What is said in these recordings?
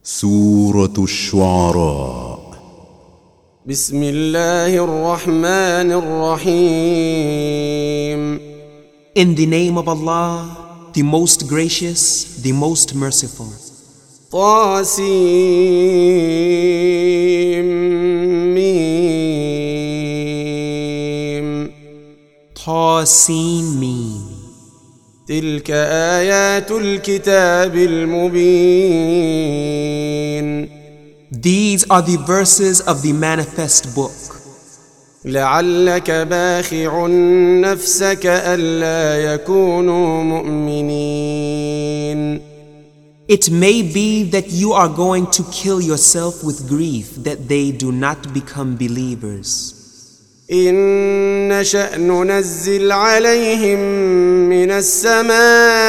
سورة الشعراء. بسم الله الرحمن الرحيم. In the name of Allah, the most gracious, the most merciful. طاسيم. طاسين. تلك آيات الكتاب المبين. These are the verses of the manifest book. لعلك باخع نفسك ألا يكونوا مؤمنين. It may be that you are going to kill yourself with grief that they do not become believers. إن نشأ ننزل عليهم من السماء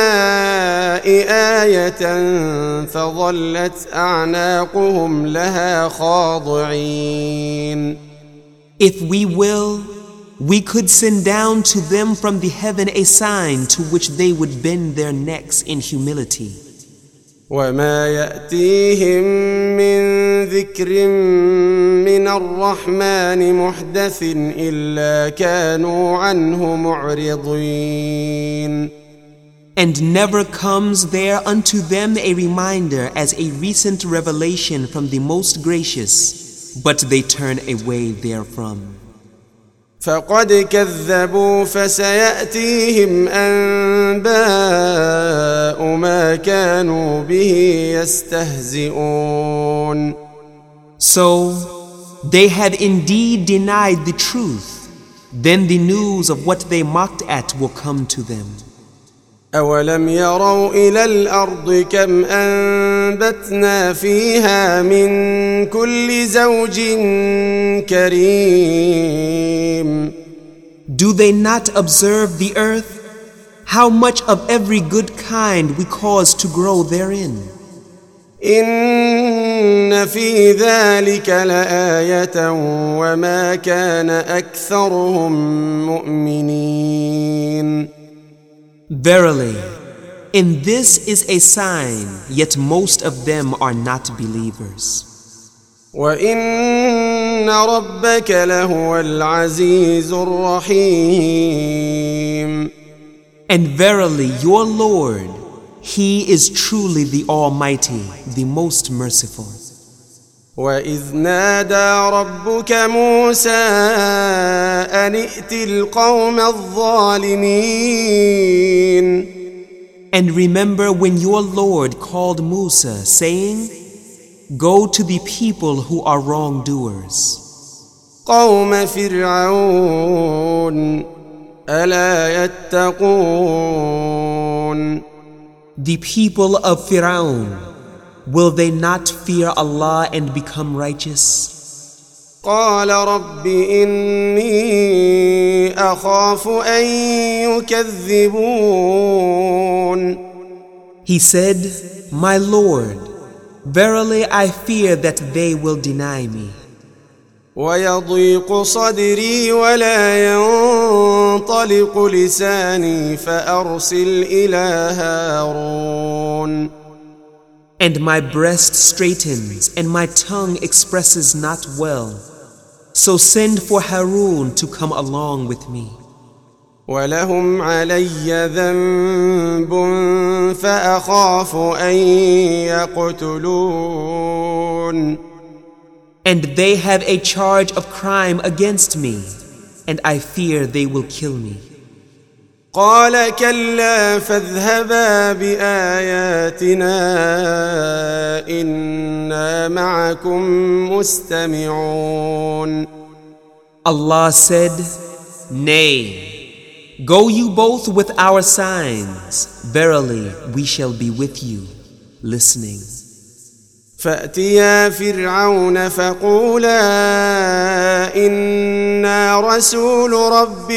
آية فظلت أعناقهم لها خاضعين. If we will, we could send down to them from the heaven a sign to which they would bend their necks in humility. وما يأتيهم من ذكر من الرحمن محدث إلا كانوا عنه معرضين. And never comes there unto them a reminder as a recent revelation from the most gracious, but they turn away therefrom. فقد كذبوا فسيأتيهم أنباء ما كانوا به يستهزئون. So they have indeed denied the truth, then the news of what they mocked at will come to them. أولم يروا إلى الأرض كم أنبتنا فيها من كل زوج كريم. Do they not observe the earth, how much of every good kind we cause to grow therein? إن في ذلك لآية وما كان أكثرهم مؤمنين. Verily, in this is a sign, yet most of them are not believers. وإن ربك لهو العزيز الرحيم. And verily, your Lord, He is truly the Almighty, the most merciful. وإذ نادى ربك موسى أن ائت القوم الظالمين. And remember when your Lord called Musa, saying, Go to the people who are wrongdoers. قوم فرعون ألا يتقون. The people of Firaun, will they not fear Allah and become righteous? قال رب إني أخاف أن يكذبون. He said, My Lord, verily I fear that they will deny me. ويضيق صدري ولا ينطلق لساني فأرسل إلى هارون. And my breast straightens and my tongue expresses not well. So send for Harun to come along with me. ولهم علي ذنب فأخاف أن يقتلون. And they have a charge of crime against me, and I fear they will kill me. قال كلا فاذهبا بآياتنا إنا معكم مستمعون. Allah said, Nay, go you both with our signs. Verily, we shall be with you, listening. فأتيا فرعون فقولا إنا رسول رب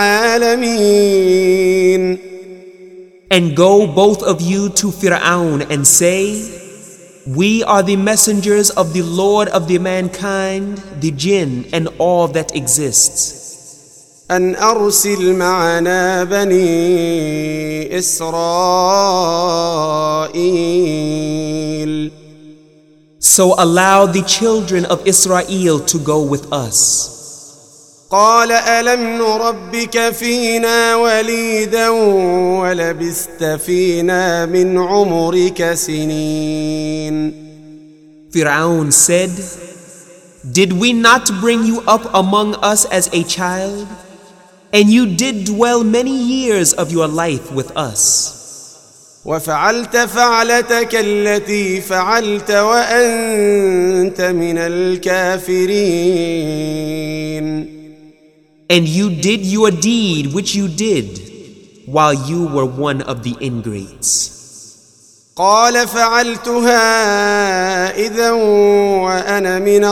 العالمين. And go both of you to Fir'aun and say, We are the messengers of the Lord of the mankind, the jinn, and all that exists. أن أرسل معنا بني إسرائيل. So allow the children of Israel to go with us. قال ألم نربك فينا وليدا ولبثت فينا من عمرك سنين. Fir'aun said, Did we not bring you up among us as a child? And you did dwell many years of your life with us. وفعلت فعلتك التي فعلت وأنت من الكافرين. And you did your deed which you did while you were one of the ingrates. قال فعلتها إذا وأنا من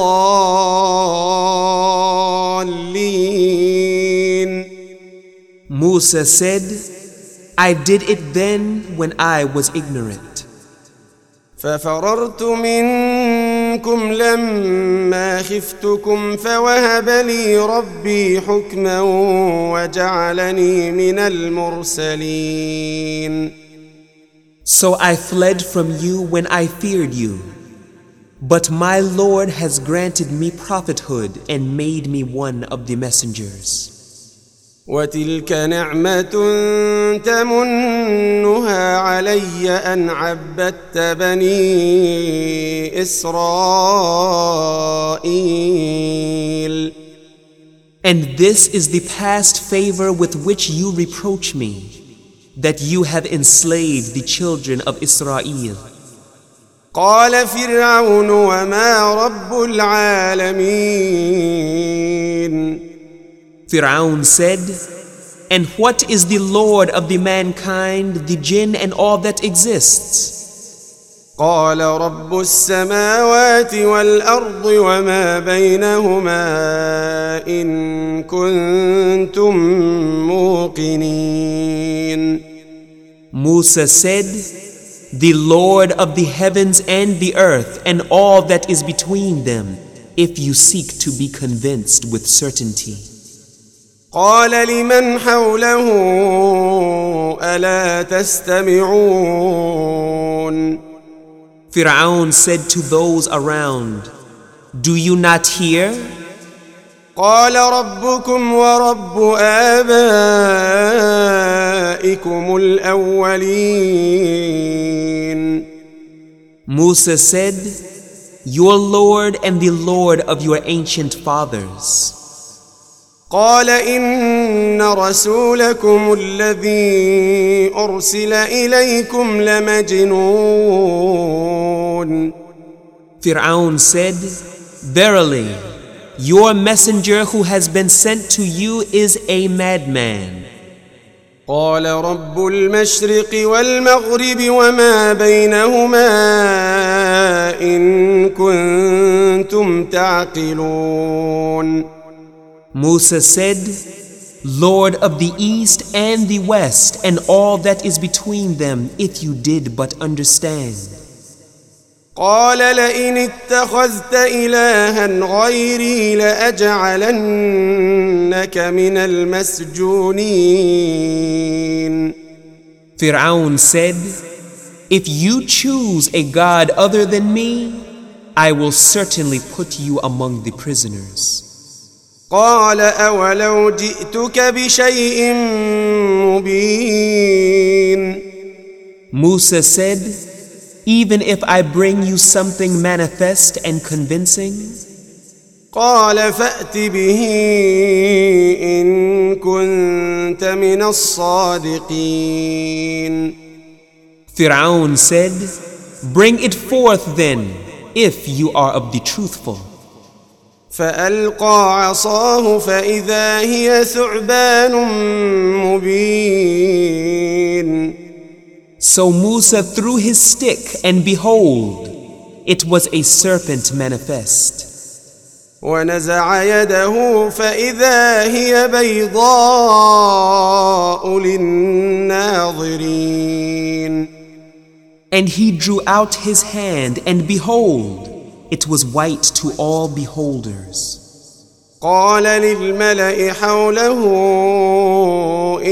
الضالين. Musa said, I did it then when I was ignorant. ففررت منكم لما خفتكم فوهب لي ربي حكما وجعلني من المرسلين. So I fled from you when I feared you, but my Lord has granted me prophethood and made me one of the messengers. وتلك نعمة تمنها علي أن عبدت بني إسرائيل. And this is the past favor with which you reproach me, that you have enslaved the children of Israel. قال فرعون وما رب العالمين. Fir'aun said, And what is the Lord of the mankind, the jinn and all that exists? قال رب السماوات والأرض وما بينهما إن كنتم موقنين. Musa said, The Lord of the heavens and the earth and all that is between them, if you seek to be convinced with certainty. قال لمن حوله ألا تستمعون. Fir'aun said to those around, Do you not hear? قال ربكم ورب آبائكم الأولين. Musa said, Your Lord and the Lord of your ancient fathers. قال إن رسولكم الذي أرسل إليكم لمجنون. Fir'aun said, Verily, your messenger who has been sent to you is a madman. قال رب المشرق والمغرب وما بينهما إن كنتم تعقلون. Musa said, Lord of the east and the west and all that is between them, if you did but understand. قال لئن اتخذت إلها غيري لأجعلنك من المسجونين. Fir'aun said, If you choose a god other than me, I will certainly put you among the prisoners. قال أولو جئتك بشيء مبين. Musa said, Even if I bring you something manifest and convincing. قال فأت به إن كنت من الصادقين. Fir'aun said, Bring it forth then, if you are of the truthful. فألقى عصاه فإذا هي ثعبان مبين. So Musa threw his stick, and behold, it was a serpent manifest. ونزع يده فإذا هي بيضاء للناظرين. And he drew out his hand, and behold, it was white to all beholders. قال للملأ حوله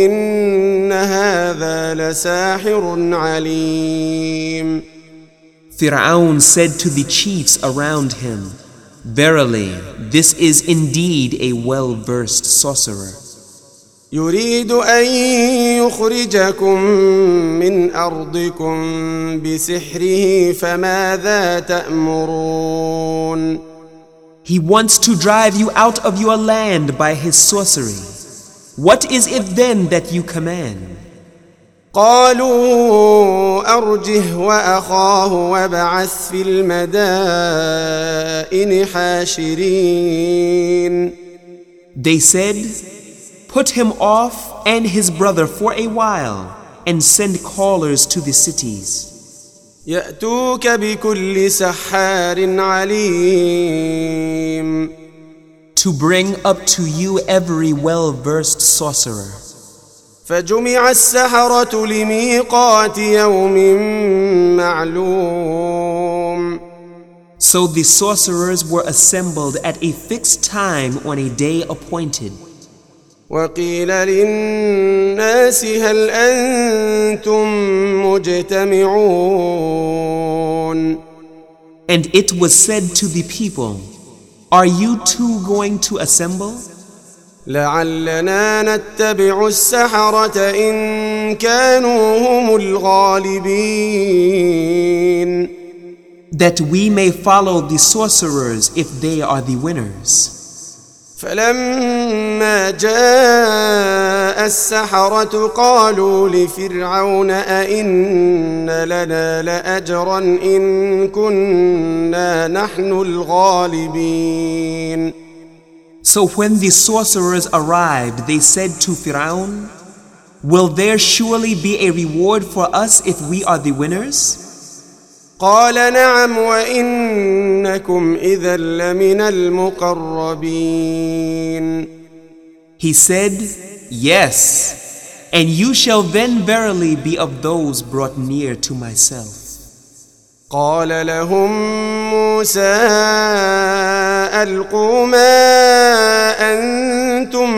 إن هذا لساحر عليم. Fir'aun said to the chiefs around him, "Verily, this is indeed a well-versed sorcerer. يريد أن يخرجكم من أرضكم بسحره فماذا تأمرون." He wants to drive you out of your land by his sorcery. What is it then that you command? قالوا أرجه وأخاه وابعث في المدائن حاشرين. They said, "Put him off and his brother for a while and send callers to the cities. يأتوك بكل سحار عليم. To bring up to you every well-versed sorcerer." فجمع السحرة لميقات يوم معلوم. So the sorcerers were assembled at a fixed time on a day appointed. وقيل للناس هل أنتم مجتمعون. And it was said to the people, "Are you too going to assemble? لعلنا نتبع السحرة إن كانوا هم الغالبين. That we may follow the sorcerers if they are the winners." فلما جاء السحرة قالوا لفرعون أئن لنا لأجرا إن كنا نحن الغالبين. So when the sorcerers arrived, they said to Fir'aun, "Will there surely be a reward for us if we are the winners?" قال نعم وإنكم إذا لمن المقربين. He said, "Yes, and you shall then verily be of those brought near to myself." قال لهم موسى ألقوا ما أنتم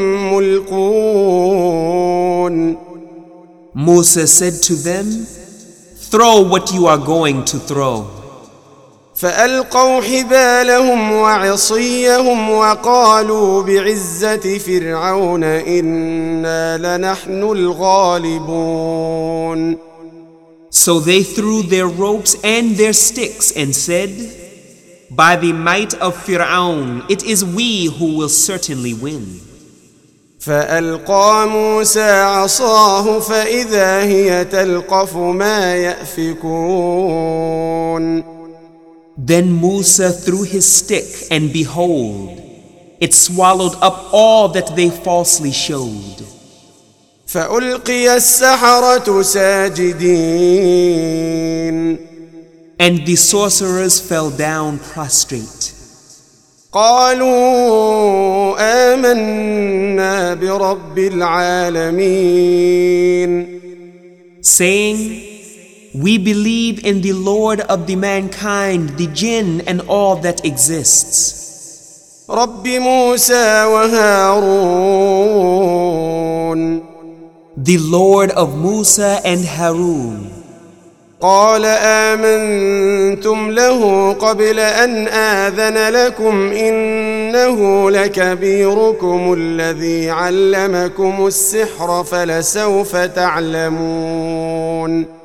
ملقون. Moses said to them, "Throw what you are going to throw." فألقوا حبالهم وعصيهم وقالوا بعزة فرعون إنا لنحن الغالبون. So they threw their ropes and their sticks and said, "By the might of Fir'aun, it is we who will certainly win." فألقى موسى عصاه فإذا هي تلقف ما يأفكون. Then Musa threw his stick, and behold, it swallowed up all that they falsely showed. فألقي السحرة ساجدين. And the sorcerers fell down prostrate. قالوا آمنا برب العالمين. Saying, "We believe in the Lord of the mankind, the jinn, and all that exists. رب موسى وهارون. The Lord of Musa and Harun." قال آمنتم له قبل أن آذن لكم إنه لكبيركم الذي علمكم السحر فلسوف تعلمون.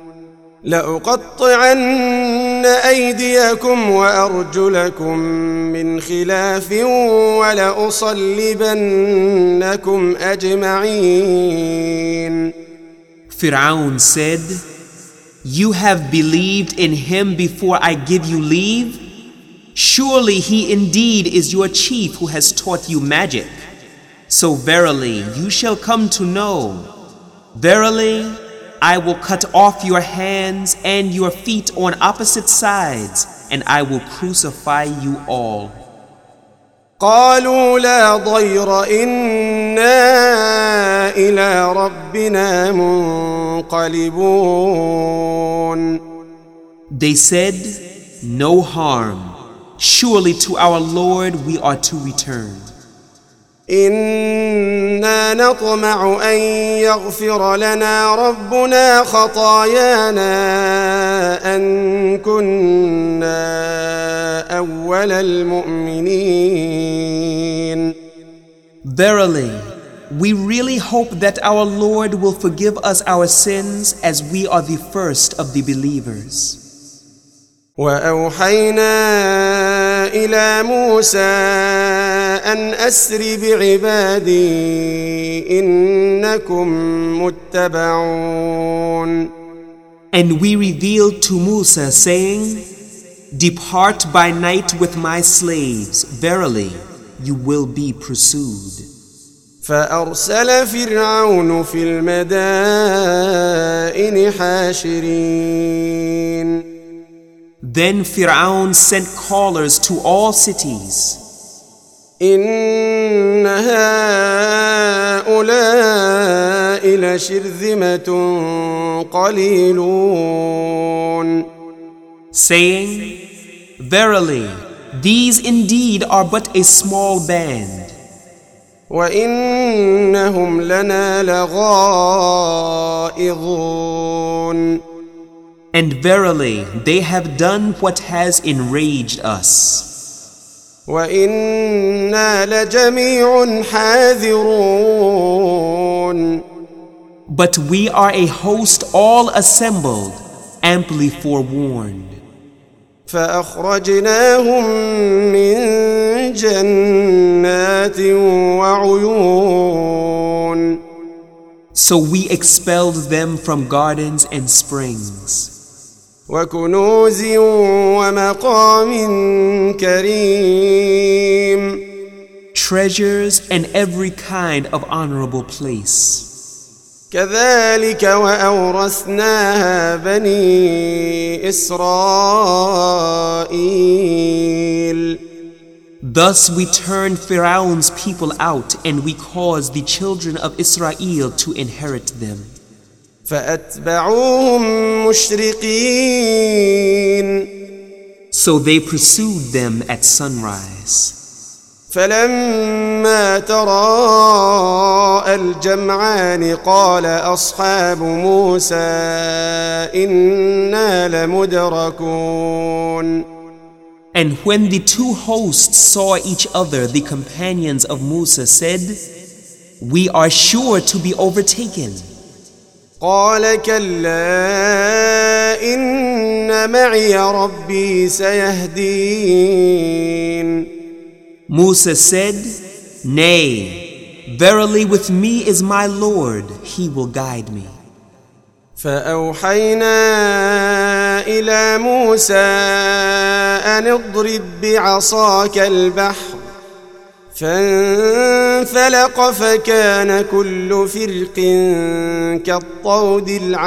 لأقطعن أيديكم وأرجلكم من خلاف ولأصلبنكم أجمعين. Fir'aun said, "You have believed in him before I give you leave? Surely he indeed is your chief who has taught you magic. So verily you shall come to know. Verily I will cut off your hands and your feet on opposite sides, and I will crucify you all." قالوا لا ضير إنا إلى ربنا منقلبون. They said, "No harm. Surely to our Lord we are to return." إنا نطمع أن يغفر لنا ربنا خطايانا أن كنا أول المؤمنين. Verily, we really hope that our Lord will forgive us our sins as we are the first of the believers. وأوحينا إلى موسى أن أسر بعبادي إنكم متبعون. And we revealed to Musa, saying, Depart by night with my slaves, verily you will be pursued. فأرسل فرعون في المدائن حاشرين. Then Fir'aun sent callers to all cities. إن هؤلاء لشرذمة قليلون. Saying, Verily, these indeed are but a small band. وإنهم لنا لغائظون. And verily, they have done what has enraged us. وإنا لجميع حاذرون. But we are a host all assembled, amply forewarned. فأخرجناهم من جنات وعيون. So we expelled them from gardens and springs. وكنوز ومقام كريم. Treasures and every kind of honorable place. كذلك وأورثناها بني إسرائيل. Thus we turned Pharaoh's people out, and we caused the children of Israel to inherit them. فأتبعوهم مشرقين. So they pursued them at sunrise. فلما تراءى الجمعان قال أصحاب موسى إنا لمدركون. And when the two hosts saw each other, the companions of Musa said, We are sure to be overtaken. قال كلا إن معي ربي سيهدين. Musa said, Nay, verily with me is my Lord, he will guide me. فأوحينا إلى موسى أن اضرب بعصاك البحر فانفلق فكان كل فرق كالطود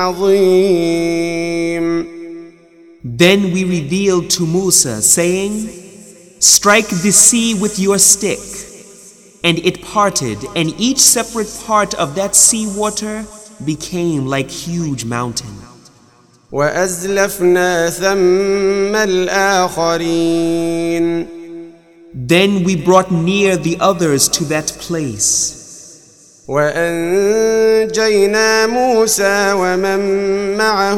العظيم. Then we revealed to Musa, saying, Strike the sea with your stick. And it parted, and each separate part of that sea water became like huge mountain. وأزلفنا ثم الآخرين. Then we brought near the others to that place. وأنجينا موسى ومن معه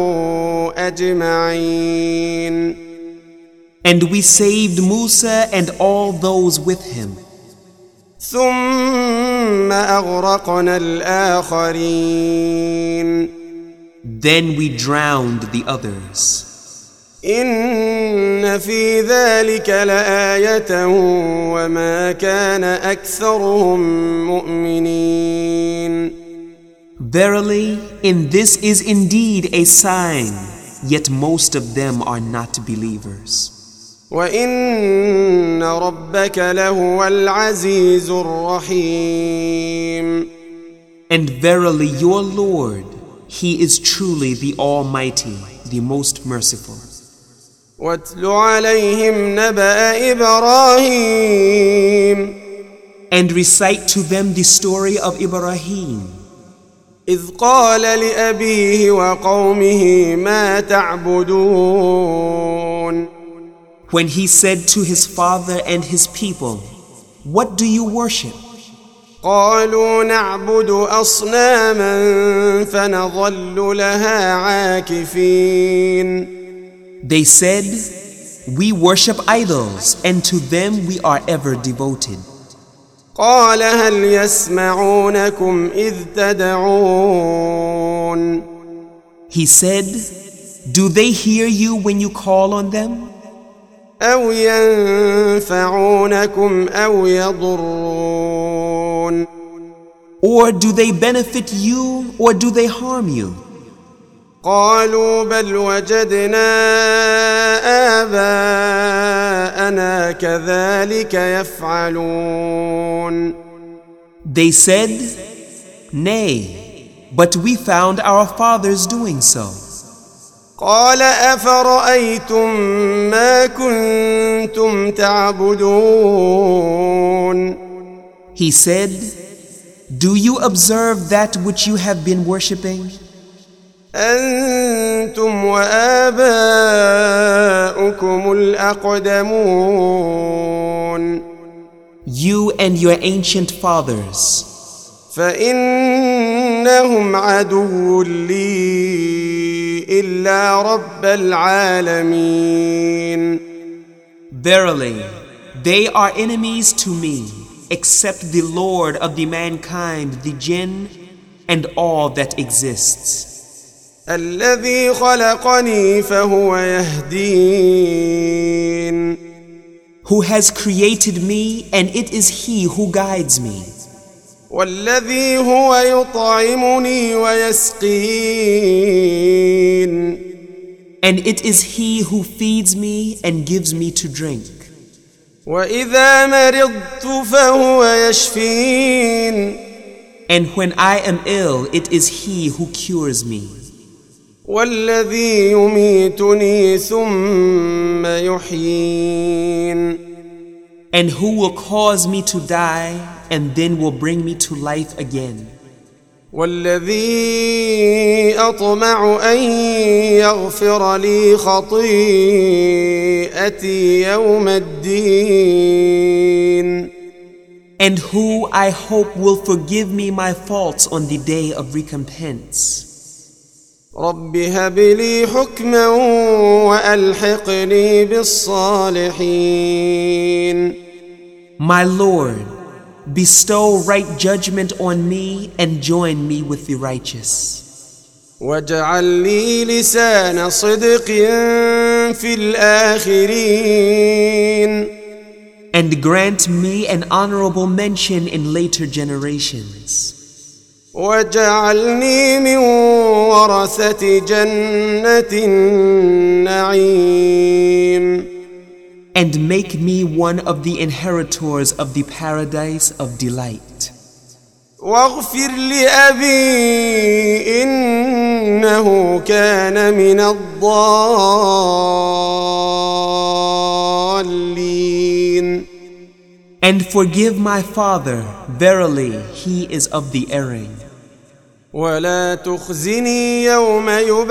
أجمعين. And we saved Musa and all those with him. ثم أغرقنا الآخرين. Then we drowned the others. إن في ذلك لآية وما كان أكثرهم مؤمنين. Verily, in this is indeed a sign, yet most of them are not believers. وإن ربك لهو العزيز الرحيم. And verily your Lord, He is truly the Almighty, the most merciful. واتل عليهم نبأ إبراهيم. And recite to them the story of Ibrahim. إذ قال لأبيه وقومه ما تعبدون. When he said to his father and his people, What do you worship? قالوا نعبد أصناما فنظل لها عاكفين. They said, "We worship idols, and to them we are ever devoted." قال هل يسمعونكم إذ تدعون. He said, "Do they hear you when you call on them? أو ينفعونكم أو يضرون. Or do they benefit you, or do they harm you?" قالوا بل وجدنا آباءنا كذلك يفعلون. They said, "Nay, but we found our fathers doing so." قال أفرأيتم ما كنتم تعبدون. He said, "Do you observe that which you have been worshipping? أنتم وآباؤكم الأقدمون. You and your ancient fathers. فإنهم عدو لي إلا رب العالمين. Verily, they are enemies to me, except the Lord of the mankind, the jinn, and all that exists. الذي خلقني فهو يهدين. Who has created me, and it is He who guides me. والذي هو يطعمني ويسقين. And it is He who feeds me and gives me to drink. وإذا مرضت فهو يشفين. And when I am ill, it is He who cures me. والذي يميتني ثم يحيين. And who will cause me to die and then will bring me to life again. والذي أطمع أن يغفر لي خطيئتي يوم الدين. And who I hope will forgive me my faults on the day of recompense. رب هب لي حكما وألحقني بالصالحين. My Lord, bestow right judgment on me and join me with the righteous. واجعل لي لسان صدق في الآخرين. And grant me an honorable mention in later generations. واجعلني من ورثة جنة النعيم. And make me one of the inheritors of the paradise of delight. واغفر لأبي إنه كان من الضالين. And forgive my father, verily he is of the erring. ولا تخزني يوم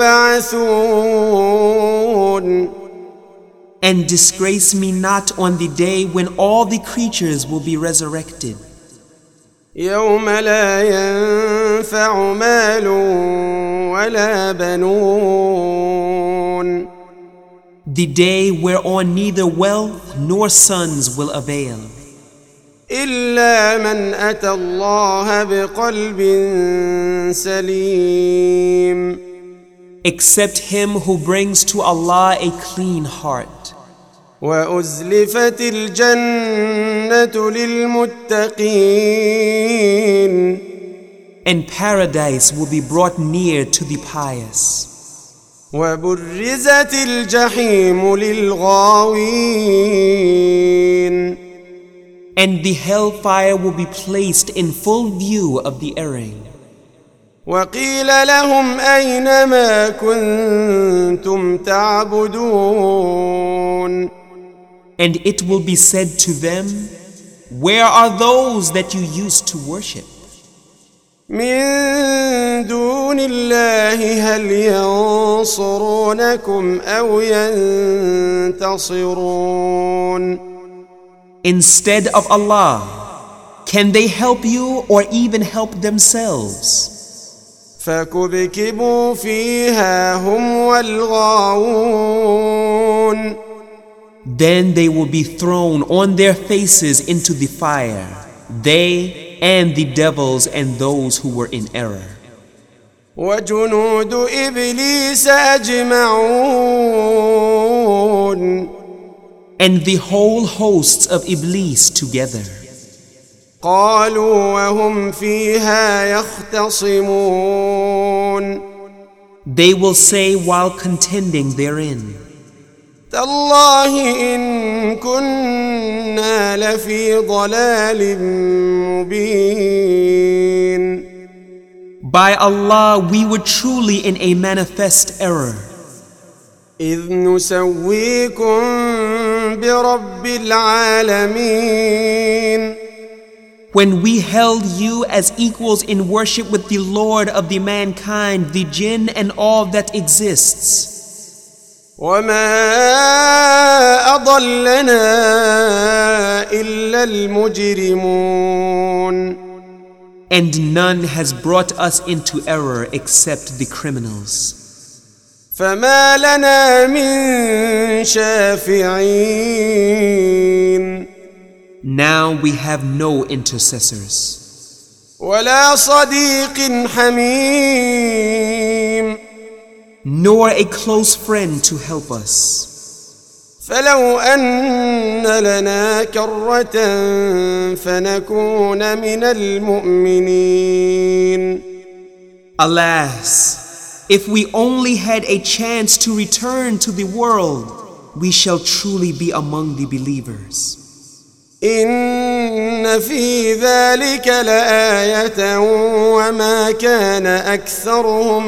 يبعثون. And disgrace me not on the day when all the creatures will be resurrected. يوم لا ينفع مال ولا بنون. The day whereon neither wealth nor sons will avail. إلا من أتى الله بقلب سليم. Except him who brings to Allah a clean heart. وأزلفت الجنة للمتقين. And paradise will be brought near to the pious. وبرزت الجحيم للغاوين. And the hellfire will be placed in full view of the erring. وقيل لهم أين ما كنتم تعبدون. And it will be said to them, where are those that you used to worship? من دون الله هل ينصرونكم أو ينتصرون. Instead of Allah, Can they help you or even help themselves? فكبكبوا فيها هم والغاوون. Then they will be thrown on their faces into the fire, they and the devils and those who were in error. وجنود إبليس أجمعون. And the whole hosts of Iblis together. قالوا وهم فيها يختصمون. They will say while contending therein, تالله إن كنا لفي ضلال مبين. By Allah, we were truly in a manifest error. إذ نسويكم برب العالمين. When we held you as equals in worship with the Lord of the mankind, the jinn and all that exists. وما أضلنا إلا المجرمون. And none has brought us into error except the criminals. فما لنا من شافعين. Now we have no intercessors. ولا صديق حميم. Nor a close friend to help us. فلو أن لنا كرة فنكون من المؤمنين. Alas, if we only had a chance to return to the world, we shall truly be among the believers. إن في ذلك لآية وما كان أكثرهم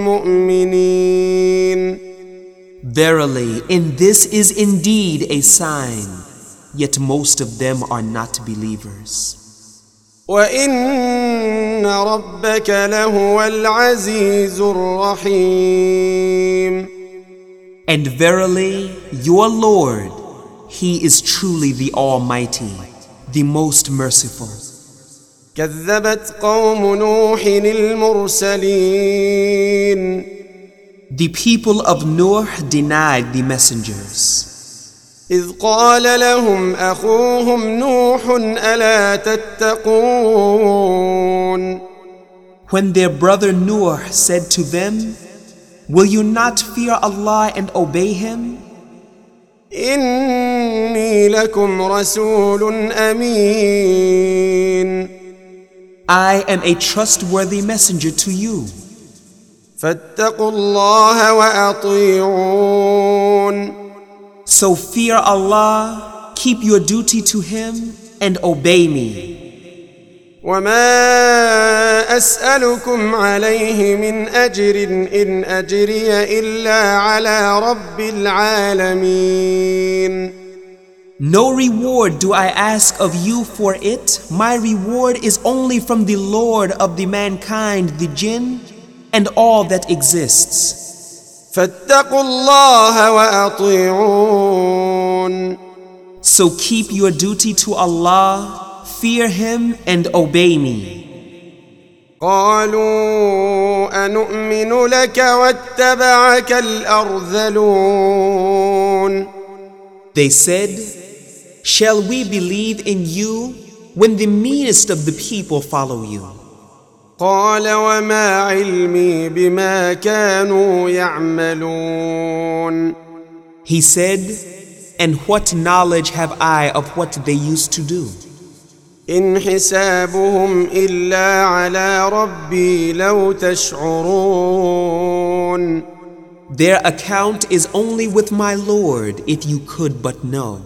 مؤمنين. Verily, in this is indeed a sign, yet most of them are not believers. وإن ربك لهو العزيز الرحيم. And verily, your Lord, He is truly the Almighty, the most merciful. كذبت قوم نوح المرسلين. The people of Nuh denied the messengers. إذ قال لهم أخوهم نوح ألا تتقون. When their brother Nuh said to them, will you not fear Allah and obey Him? إني لكم رسول أمين. I am a trustworthy messenger to you. فاتقوا الله وأطيعون. So fear Allah, keep your duty to Him, and obey me. وما أسألكم عليه من أجر إن أجري إلا على رب العالمين. No reward do I ask of you for it. My reward is only from the Lord of the mankind, the jinn, and all that exists. فاتقوا الله وأطيعون. So keep your duty to Allah, fear Him, and obey me. قالوا أنؤمن لك واتبعك الأرذلون. They said, shall we believe in you when the meanest of the people follow you? قال وما علمي بما كانوا يعملون. He said, and what knowledge have I of what they used to do? إن حسابهم إلا على ربي لو تشعرون. Their account is only with my Lord, if you could but know.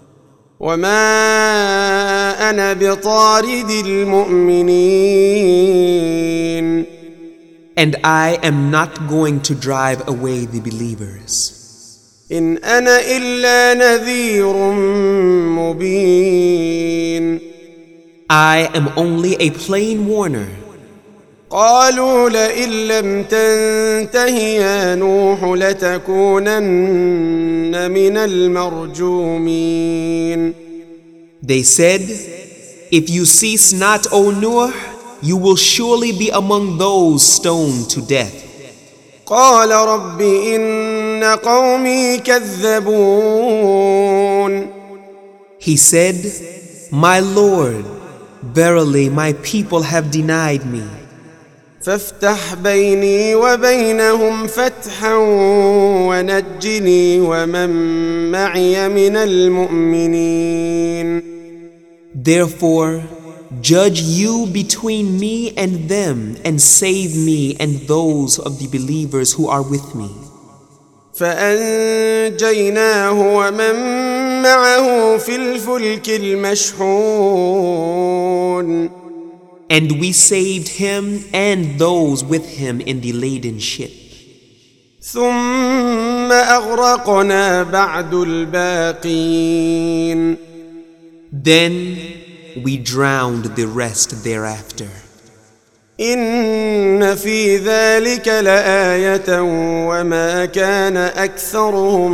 وما أنا بطارد المؤمنين. And I am not going to drive away the believers. إن أنا إلا نذير مبين. I am only a plain warner. قالوا لئن لم تنته يا نوح لتكونن من المرجومين. They said, If you cease not, O Nuh, you will surely be among those stoned to death. قال رب إن قومي كذبون. He said, My Lord, verily my people have denied me. فافتح بيني وبينهم فتحا ونجني ومن معي من المؤمنين. Therefore, judge you between me and them and save me and those of the believers who are with me. فأنجيناه ومن معه في الفلك المشحون. And we saved him and those with him in the laden ship. ثم أغرقنا بعد الباقين. Then we drowned the rest thereafter. إن في ذلك لآية وما كان أكثرهم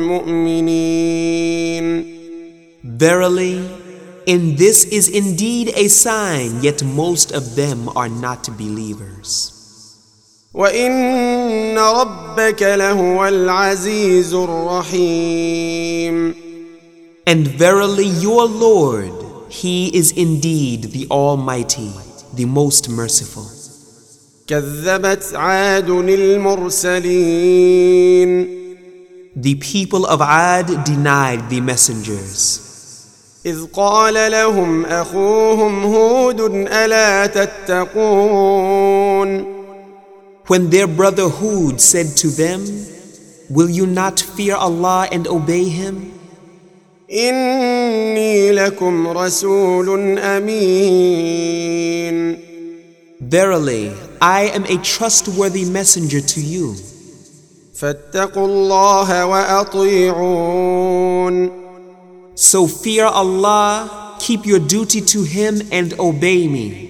مؤمنين. Verily, in this is indeed a sign, yet most of them are not believers. وإن ربك لهو العزيز الرحيم. And verily your Lord, He is indeed the Almighty, the most merciful. كذبت عاد المرسلين. The people of Ad denied the messengers. إذ قال لهم أخوهم هود ألا تتقون. When their brother Hud said to them, Will you not fear Allah and obey Him? إني لكم رسول أمين. Verily, I am a trustworthy messenger to you. فاتقوا الله وأطيعون. So fear Allah, keep your duty to Him and obey me.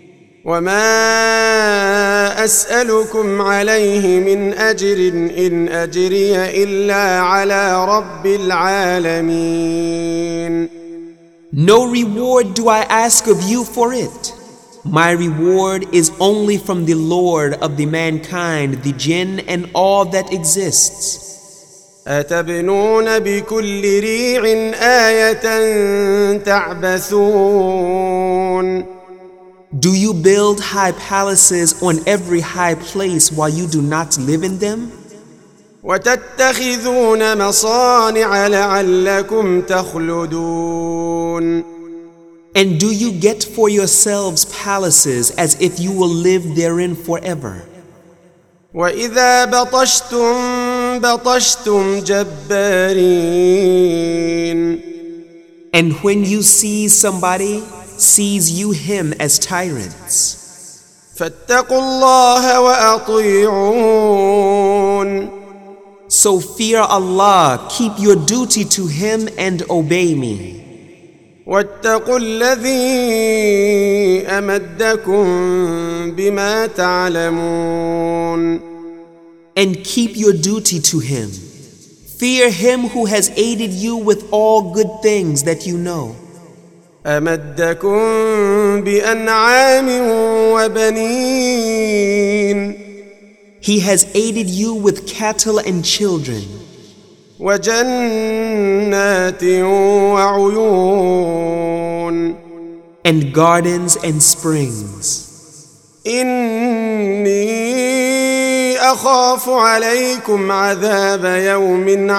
وما أسألكم عليه من أجر إن أجري إلا على رب العالمين. No reward do I ask of you for it. My reward is only from the Lord of the mankind, the jinn, and all that exists. أتبنون بكل ريع آية تعبثون. Do you build high palaces on every high place while you do not live in them? وتتخذون مصانع لعلكم تخلدون. And do you get for yourselves palaces as if you will live therein forever? وإذا بطشتم جبارين. And when you seize somebody, seize you him as tyrants. فاتقوا الله وأطيعون. So fear Allah, keep your duty to Him and obey me. واتقوا الذي أمدكم بما تعلمون. And keep your duty to Him. Fear Him who has aided you with all good things that you know. أمدكم بأنعام وبنين. He has aided you with cattle and children. وجنات وعيون. And gardens and springs. إني أخاف عليكم عذاب يوم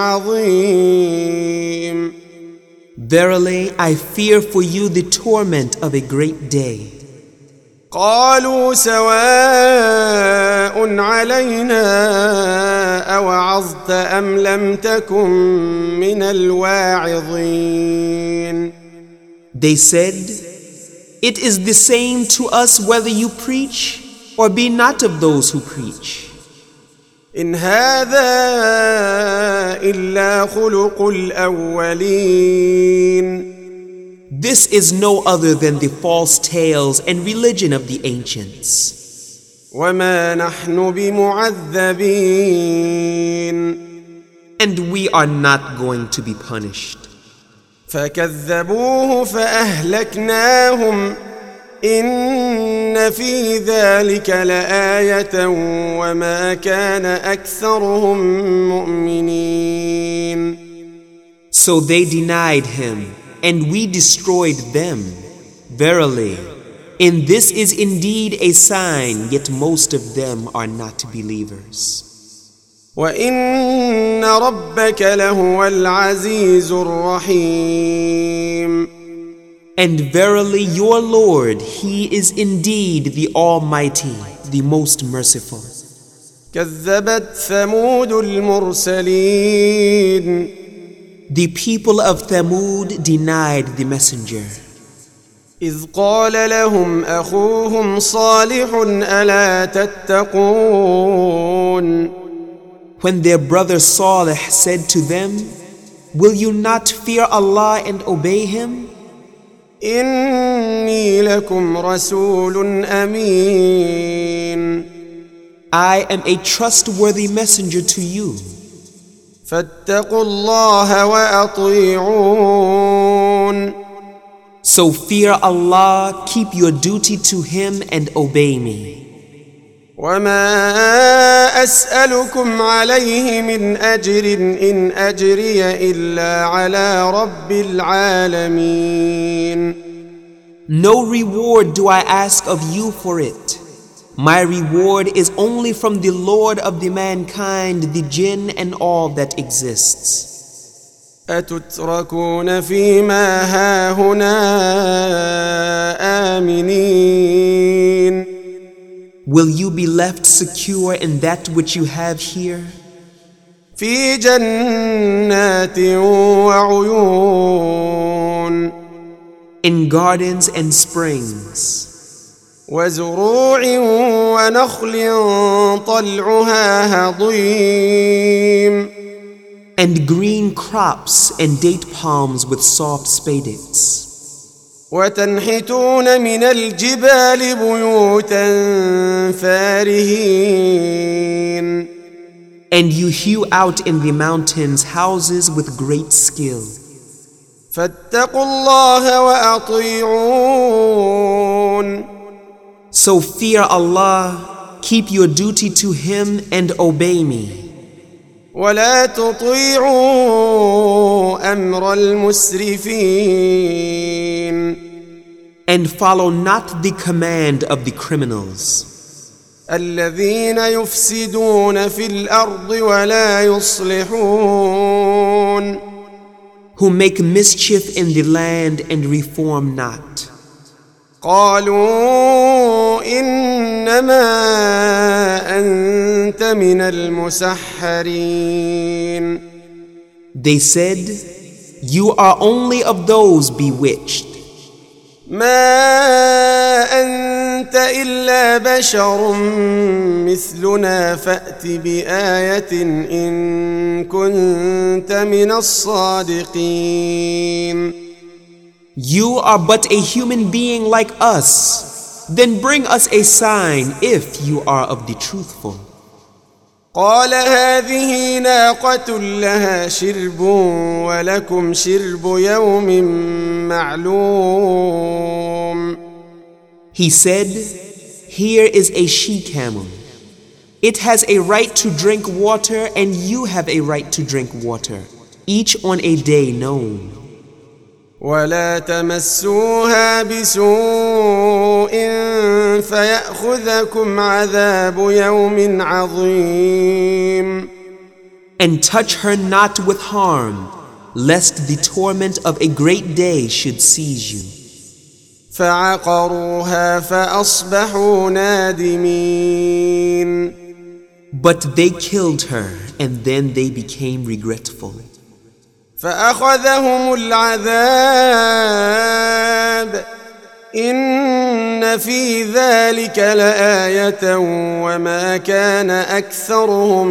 عظيم. Verily, I fear for you the torment of a great day. قالوا سواء علينا أوعظت أم لم تكن من الواعظين. They said, It is the same to us whether you preach or be not of those who preach. إن هذا إلا خلق الأولين. This is no other than the false tales and religion of the ancients. وما نحن بمعذبين. And we are not going to be punished. فكذبوه فأهلكناهم إن في ذلك لآية وما كان أكثرهم مؤمنين. So they denied him, and we destroyed them. Verily, in this is indeed a sign, yet most of them are not believers. وَإِنَّ رَبَّكَ لَهُوَ الْعَزِيزُ الرَّحِيمُ. And verily your Lord, He is indeed the Almighty, the most merciful. كذبت ثمود المرسلين. The people of Thamud denied the messenger. إذ قال لهم أخوهم صالح ألا تتقون. When their brother Salih said to them, will you not fear Allah and obey Him? إني لكم رسول أمين. I am a trustworthy messenger to you. فاتقوا الله وأطيعون. So fear Allah, keep your duty to Him and obey me. وما أسألكم عليه من أجر إن أجري إلا على رب العالمين. No reward do I ask of you for it. My reward is only from the Lord of the mankind, the jinn and all that exists. أتتركون فيما هاهنا آمنين. Will you be left secure in that which you have here? في جنات وعيون. In gardens and springs. وزروع ونخل طلعها هضيم. And green crops and date palms with soft spadix. وتنحتون من الجبال بيوتا فارهين. And you hew out in the mountains houses with great skill. فاتقوا الله وأطيعون. So fear Allah, keep your duty to Him and obey me. ولا تطيعوا أمر المسرفين. And follow not the command of the criminals. الذين يفسدون في الأرض ولا يصلحون. Who make mischief in the land and reform not. قالوا إنما أنت من المسحرين. They said, you are only of those bewitched. ما أنت إلا بشر مثلنا فأت بآية إن كنت من الصادقين. You are but a human being like us. Then bring us a sign if you are of the truthful. قال هذه ناقة لها شرب ولكم شرب يوم معلوم. He said, here is a she-camel. It has a right to drink water and you have a right to drink water, each on a day known. ولا تمسوها بسوء فيأخذكم عذاب يوم عظيم. And touch her not with harm, lest the torment of a great day should seize you. فعقروها فأصبحوا نادمين. But they killed her and then they became regretful. فأخذهم العذاب إن في ذلك لآية وما كان أكثرهم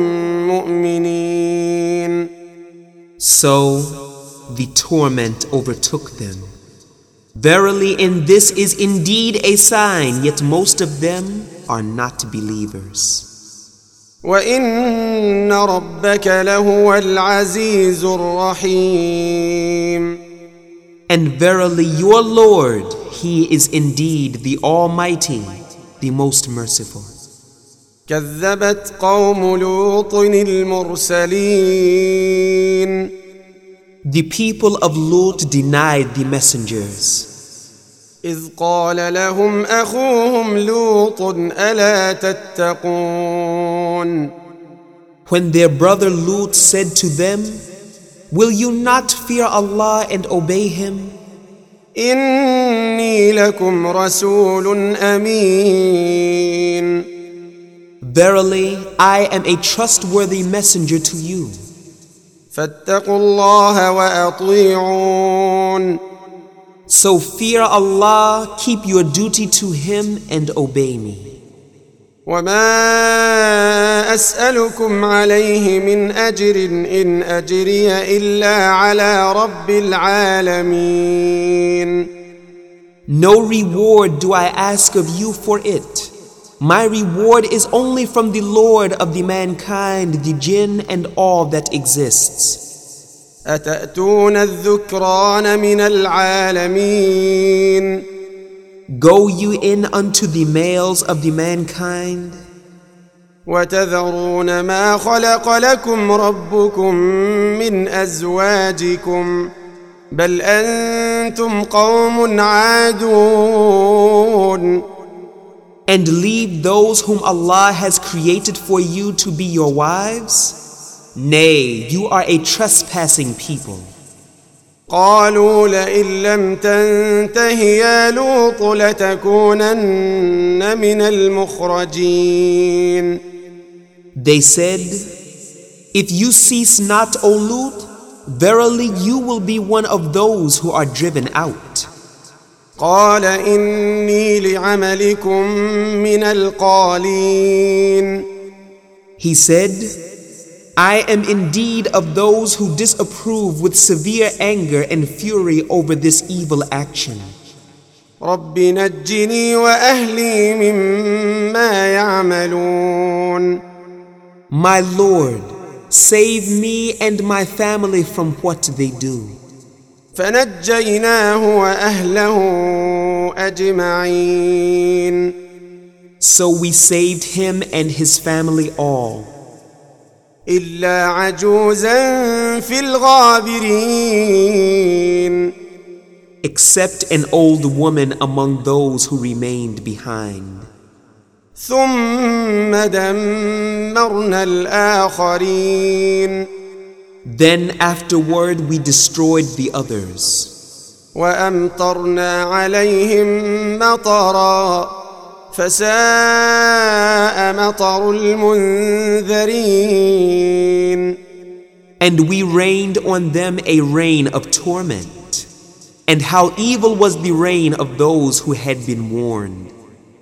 مؤمنين. So the torment overtook them. Verily in this is indeed a sign, yet most of them are not believers. وإن ربك لهو العزيز الرحيم. And verily your Lord, He is indeed the Almighty, the most merciful. كذبت قوم لوط المرسلين. The people of Lut denied the messengers. إذ قال لهم أخوهم لوط ألا تتقون. When their brother Lut said to them, will you not fear Allah and obey Him? إني لكم رسول أمين. Verily, I am a trustworthy messenger to you. فاتقوا الله وأطيعون. So fear Allah, keep your duty to Him and obey me. وما أسألكم عليه من أجر إن أجري إلا على رب العالمين. No reward do I ask of you for it. My reward is only from the Lord of the mankind, the jinn, and all that exists. أتأتون الذكران من العالمين. Go you in unto the males of the mankind, وتذرون ما خلق لكم ربكم من أزواجكم بل أنتم قوم عادون. and leave those whom Allah has created for you to be your wives? Nay, you are a trespassing people. قالوا لئن لم تنته يا لوط لتكونن من المخرجين. They said, if you cease not, O Lut, verily you will be one of those who are driven out. قال إني لعملكم من القالين. He said, I am indeed of those who disapprove with severe anger and fury over this evil action. رب نجني وأهلي مما يعملون. My Lord, save me and my family from what they do. فنجيناه وأهله أجمعين. So we saved him and his family all, إلا عجوزا في الغابرين. except an old woman among those who remained behind. ثم دمرنا الآخرين. Then afterward we destroyed the others, وأمطرنا عليهم مطرا فساء مطر المنذرين. and we rained on them a rain of torment, and how evil was the rain of those who had been warned.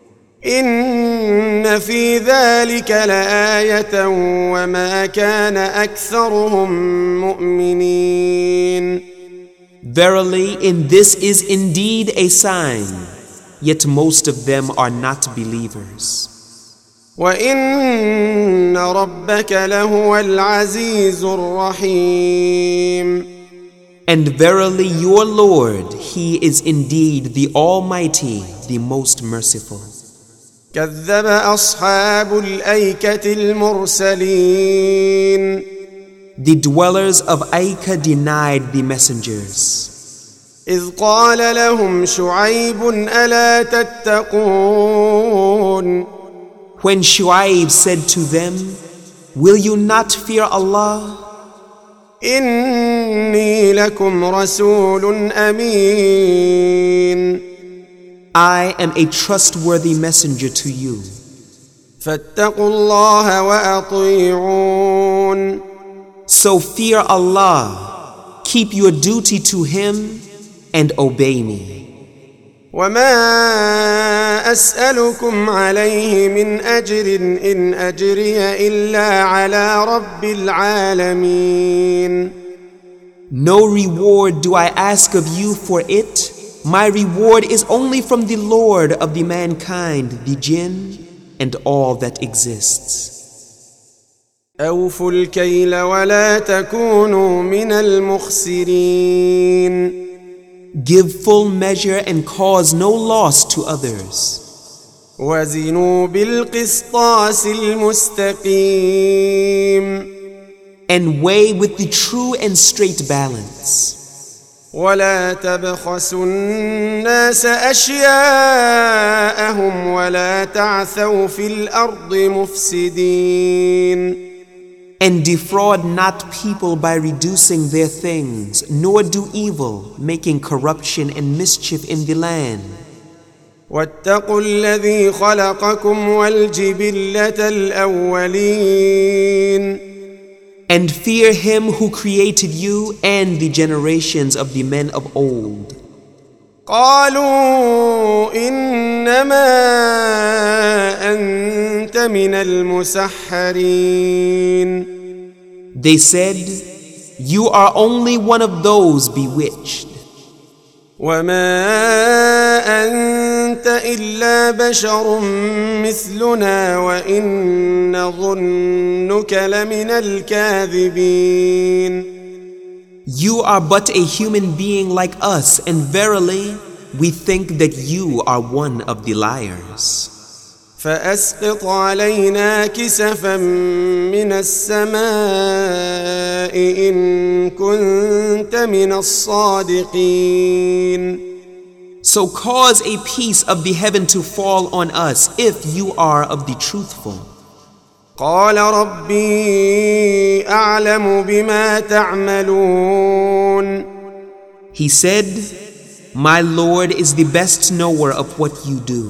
إن في ذلك لآية وما كان أكثرهم مؤمنين. Verily, in this is indeed a sign, yet most of them are not believers. وإن ربك لهو العزيز الرحيم. And verily your Lord, He is indeed the Almighty, the most merciful. كذب أصحاب الأيكة المرسلين. The dwellers of Aikah denied the messengers. إذ قال لهم شعيب ألا تتقون. When Shu'aib said to them, will you not fear Allah? إني لكم رسول أمين. I am a trustworthy messenger to you. فاتقوا الله وأطيعون. So fear Allah, keep your duty to Him, and obey me. وما أسألكم عليه من أجر إن أجري إلا على رب العالمين. No reward do I ask of you for it. My reward is only from the Lord of the mankind, the jinn, and all that exists. أوفوا الكيل ولا تكونوا من المخسرين. Give full measure and cause no loss to others. وزنوا بالقسطاس المستقيم And weigh with the true and straight balance. ولا تبخسوا الناس أشياءهم ولا تعثوا في الأرض مفسدين. And defraud not people by reducing their things, nor do evil, making corruption and mischief in the land. واتقوا الذي خلقكم والجبلة الأولين. And fear him who created you and the generations of the men of old. قالوا إنما أنت من المسحرين. They said, you are only one of those bewitched. وما أنت إلا بشر مثلنا وإن نظنك لمن الكاذبين. You are but a human being like us, and verily, we think that you are one of the liars. فأسقط علينا كسفا من السماء إن كنت من الصادقين. So cause a piece of the heaven to fall on us if you are of the truthful. قال ربي أعلم بما تعملون. He said, my Lord is the best knower of what you do.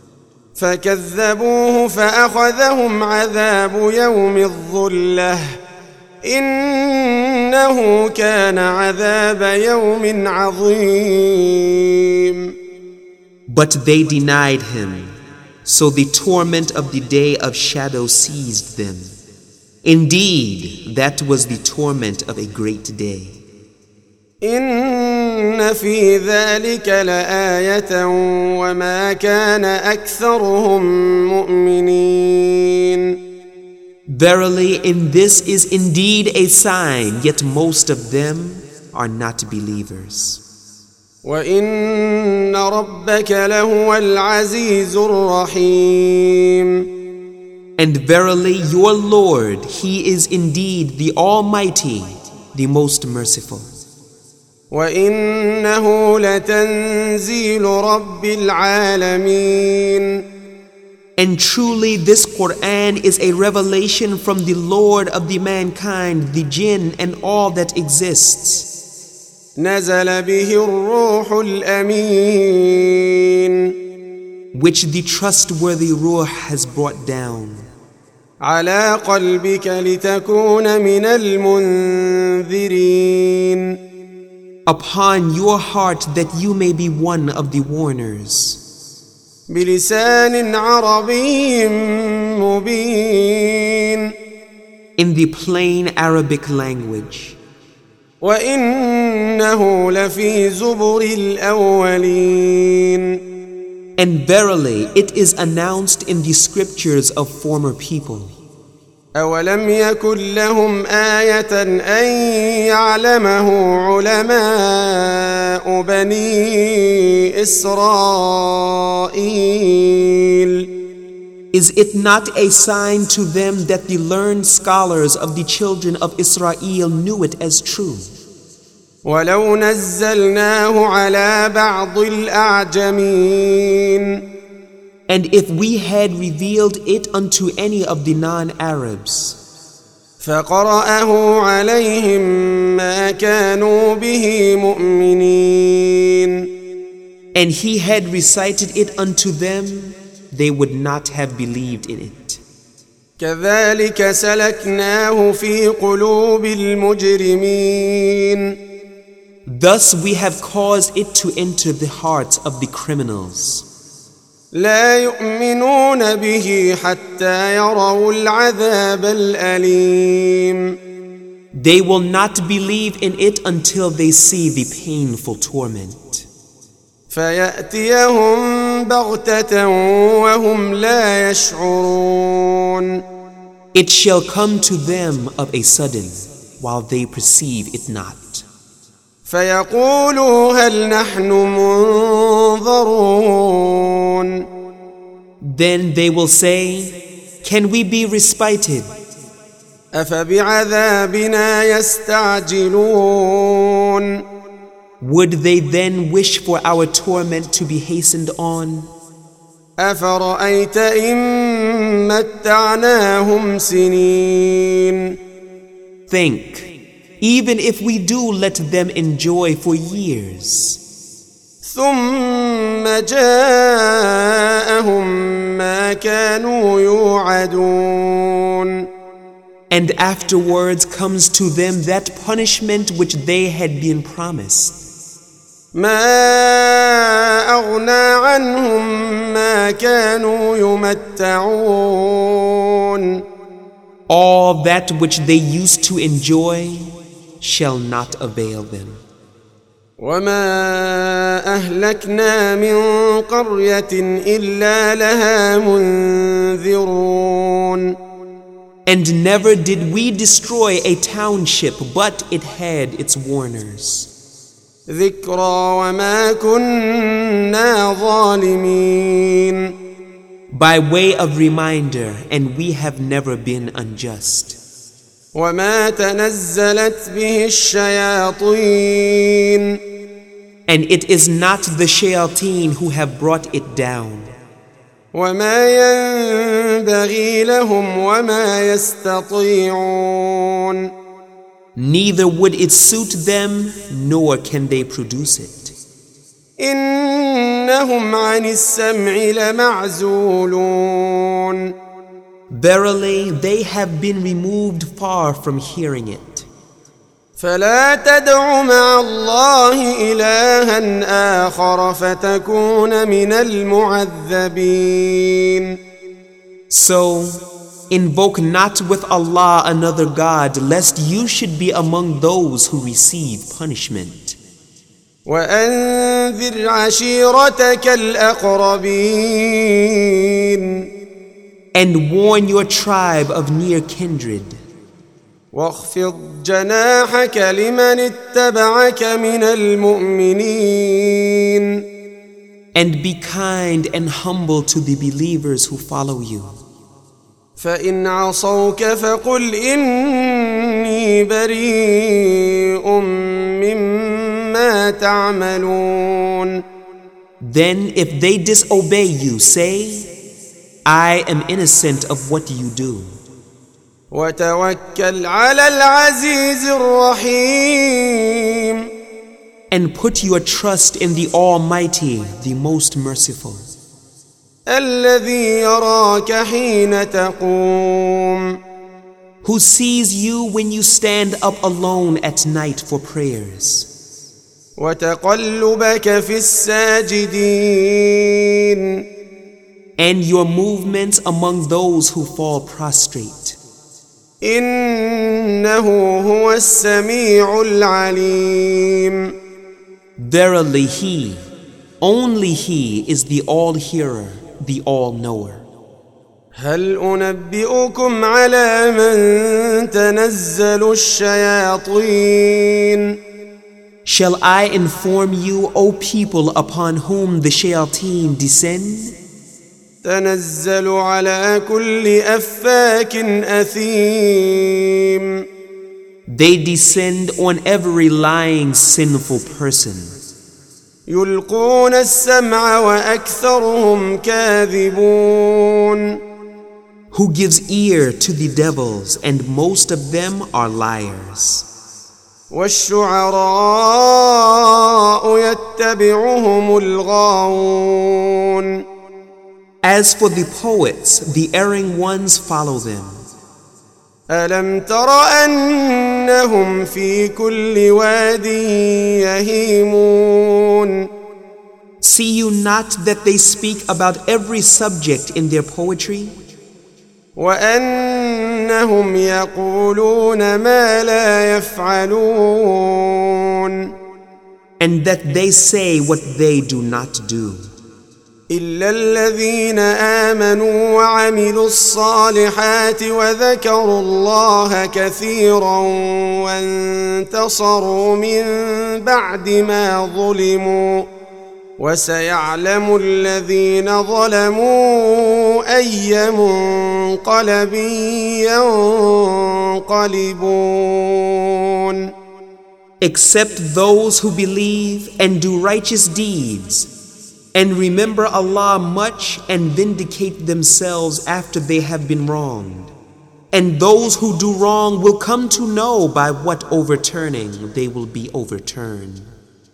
فكذبوه فأخذهم عذاب يوم الظلة إنه كان عذاب يوم عظيم. But they denied him, so the torment of the day of shadow seized them. Indeed, that was the torment of a great day. إن في ذلك لآية وما كان أكثرهم مؤمنين. Verily, in this is indeed a sign, yet most of them are not believers. وإن ربك لهو العزيز الرحيم. And verily, your Lord, He is indeed the Almighty, the most merciful. وإنه لتنزيل رب العالمين. And truly this Quran is a revelation from the Lord of the mankind, the jinn and all that exists. نزل به الروح الأمين. Which the trustworthy Ruh has brought down. على قلبك لتكون من المنذرين. Upon your heart that you may be one of the warners. بلسان عربي مبين. In the plain Arabic language. وإنه لفي زبر الأولين. And verily it is announced in the scriptures of former people. أولم يكن لهم آية أن يعلمه علماء بني إسرائيل. Is it not a sign to them that the learned scholars of the children of Israel knew it as true? ولو نزلناه على بعض الأعجمين. And if we had revealed it unto any of the non-Arabs, فقرأه عليهم ما كانوا به مؤمنين. And he had recited it unto them, they would not have believed in it. كذلك سلكناه في قلوب المجرمين. Thus we have caused it to enter the hearts of the criminals. لا يؤمنون به حتى يروا العذاب الأليم. They will not believe in it until they see the painful torment. فيأتيهم بغتة وهم لا يشعرون. It shall come to them of a sudden, while they perceive it not. فيقولوا هل نحن منظرون. Then they will say, can we be respited? أفبعذابنا يستعجلون. Would they then wish for our torment to be hastened on? أفرأيت إن متعناهم سنين. Think, even if we do let them enjoy for years, ثم جاءهم ما كانوا يوعدون. and afterwards comes to them that punishment which they had been promised. ما أغنى عنهم ما كانوا يمتعون. All that which they used to enjoy shall not avail them. وما أهلكنا من قرية إلا لها منذرون. And never did we destroy a township, but it had its warners. ذكرى وما كنا ظالمين. By way of reminder, and we have never been unjust. وما تنزلت به الشياطين. And it is not the shayateen who have brought it down. وما ينبغي لهم وما يستطيعون. Neither would it suit them, nor can they produce it. إنهم عن السمع لمعزولون. Verily, they have been removed far from hearing it. فلا تدع مع الله إلها آخر فتكون من المعذبين. So, invoke not with Allah another God, lest you should be among those who receive punishment. وأنذر عشيرتك الأقربين. And warn your tribe of near kindred. واخفض جناحك لمن اتبعك من المؤمنين. And be kind and humble to the believers who follow you. فإن عصوك فقل إني بريء مما تعملون. Then if they disobey you, say, I am innocent of what you do. وتوكل على العزيز الرحيم. And put your trust in the Almighty, the most merciful. الذي يراك حين تقوم. Who sees you when you stand up alone at night for prayers. وتقلبك في الساجدين. And your movements among those who fall prostrate. إنه هو السميع العليم. Verily He, only He is the all-hearer, the all-knower. هل أنبئكم على من تنزل الشياطين. Shall I inform you, O people, upon whom the shayateen descend? تنزل على كل أفاك أثيم. They descend on every lying, sinful person. يلقون السمع وأكثرهم كاذبون. Who gives ear to the devils, and most of them are liars. والشعراء يتبعهم الغاوون. As for the poets, the erring ones follow them. ألم تر أنهم في كل واد يهيمون. See you not that they speak about every subject in their poetry? وأنهم يقولون ما لا يفعلون. And that they say what they do not do. إلا الذين آمنوا وعملوا الصالحات وذكروا الله كثيرا وانتصروا من بعد ما ظلموا وسيعلم الذين ظلموا أي منقلب ينقلبون. Except those who believe and do righteous deeds and remember Allah much and vindicate themselves after they have been wronged. And those who do wrong will come to know by what overturning they will be overturned.